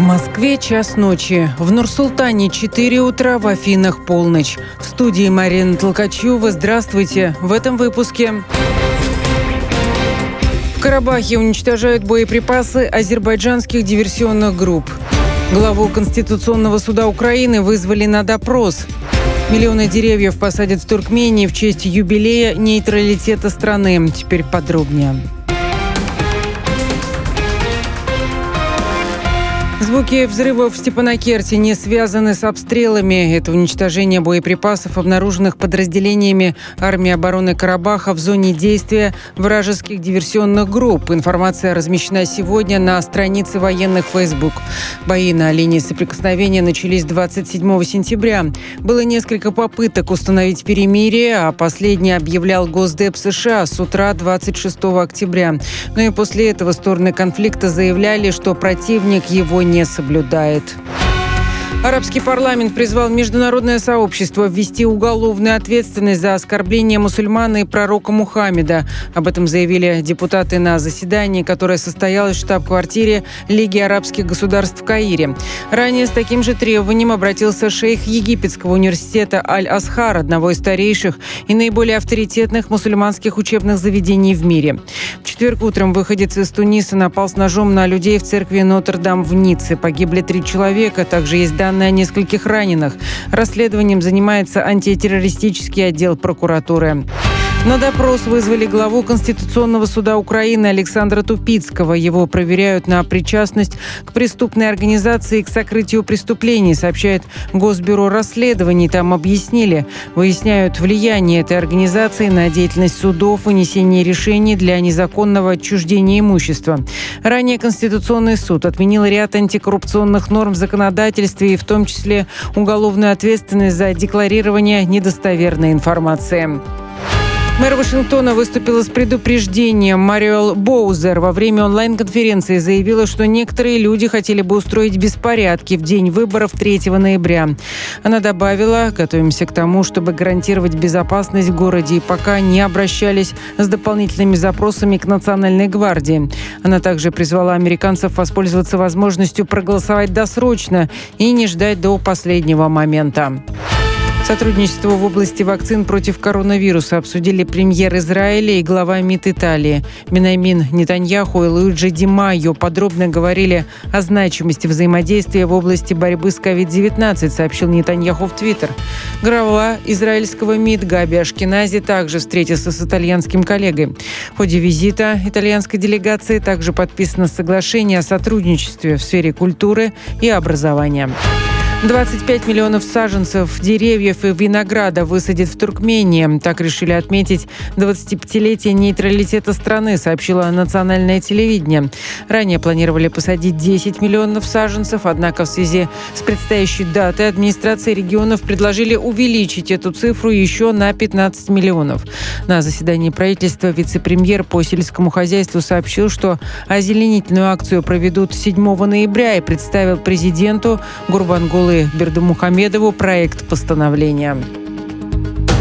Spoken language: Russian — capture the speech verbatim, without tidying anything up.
Москве час ночи, в Нур-Султане четыре утра, в Афинах полночь. В студии Марина Толкачева. Здравствуйте. В этом выпуске. В Карабахе уничтожают боеприпасы азербайджанских диверсионных групп. Главу Конституционного суда Украины вызвали на допрос. Миллионы деревьев посадят в Туркмении в честь юбилея нейтралитета страны. Теперь подробнее. Звуки взрывов в Степанакерте не связаны с обстрелами. Это уничтожение боеприпасов, обнаруженных подразделениями армии обороны Карабаха в зоне действия вражеских диверсионных групп. Информация размещена сегодня на странице военных Facebook. Бои на линии соприкосновения начались двадцать седьмого сентября. Было несколько попыток установить перемирие, а последний объявлял Госдеп США с утра двадцать шестого октября. Но и после этого стороны конфликта заявляли, что противник его не соблюдает. Арабский парламент призвал международное сообщество ввести уголовную ответственность за оскорбление мусульмана и пророка Мухаммеда. Об этом заявили депутаты на заседании, которое состоялось в штаб-квартире Лиги арабских государств в Каире. Ранее с таким же требованием обратился шейх Египетского университета Аль-Азхар, одного из старейших и наиболее авторитетных мусульманских учебных заведений в мире. В четверг утром выходец из Туниса напал с ножом на людей в церкви Нотр-Дам в Ницце. Погибли три человека, также есть данные о нескольких раненых. Расследованием занимается антитеррористический отдел прокуратуры. На допрос вызвали главу Конституционного суда Украины Александра Тупицкого. Его проверяют на причастность к преступной организации и к сокрытию преступлений, сообщает Госбюро расследований. Там объяснили, выясняют влияние этой организации на деятельность судов, вынесение решений для незаконного отчуждения имущества. Ранее Конституционный суд отменил ряд антикоррупционных норм в законодательстве, и в том числе уголовную ответственность за декларирование недостоверной информации. Мэр Вашингтона выступила с предупреждением. Мариэл Боузер во время онлайн-конференции заявила, что некоторые люди хотели бы устроить беспорядки в день выборов третьего ноября. Она добавила: «Готовимся к тому, чтобы гарантировать безопасность в городе, и пока не обращались с дополнительными запросами к Национальной гвардии». Она также призвала американцев воспользоваться возможностью проголосовать досрочно и не ждать до последнего момента. Сотрудничество в области вакцин против коронавируса обсудили премьер Израиля и глава МИД Италии. Беньямин Нетаньяху и Луиджи Ди Майо подробно говорили о значимости взаимодействия в области борьбы с ковид девятнадцать, сообщил Нетаньяху в Твиттер. Глава израильского МИД Габи Ашкенази также встретился с итальянским коллегой. В ходе визита итальянской делегации также подписано соглашение о сотрудничестве в сфере культуры и образования. двадцать пять миллионов саженцев деревьев и винограда высадят в Туркмении. Так решили отметить двадцатипятилетие нейтралитета страны, сообщило национальное телевидение. Ранее планировали посадить десять миллионов саженцев, однако в связи с предстоящей датой администрации регионов предложили увеличить эту цифру еще на пятнадцать миллионов. На заседании правительства вице-премьер по сельскому хозяйству сообщил, что озеленительную акцию проведут седьмого ноября, и представил президенту Гурбангулы Бердымухамедову проект постановления.